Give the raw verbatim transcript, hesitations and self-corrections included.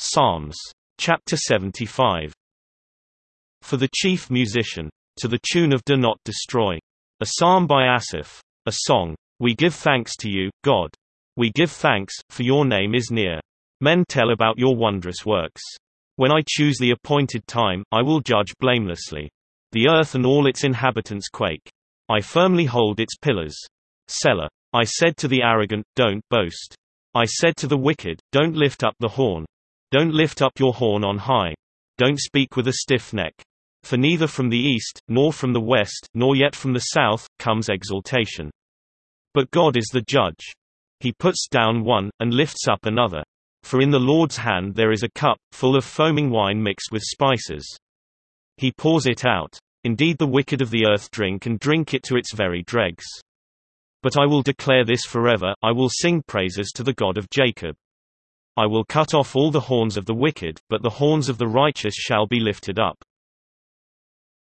Psalms. Chapter seventy-five. For the chief musician. To the tune of Do Not Destroy. A psalm by Asaph. A song. We give thanks to you, God. We give thanks, for your name is near. Men tell about your wondrous works. When I choose the appointed time, I will judge blamelessly. The earth and all its inhabitants quake. I firmly hold its pillars. Selah. I said to the arrogant, don't boast. I said to the wicked, don't lift up the horn. Don't lift up your horn on high. Don't speak with a stiff neck. For neither from the east, nor from the west, nor yet from the south, comes exaltation. But God is the judge. He puts down one, and lifts up another. For in the Lord's hand there is a cup, full of foaming wine mixed with spices. He pours it out. Indeed the wicked of the earth drink and drink it to its very dregs. But I will declare this forever, I will sing praises to the God of Jacob. I will cut off all the horns of the wicked, but the horns of the righteous shall be lifted up.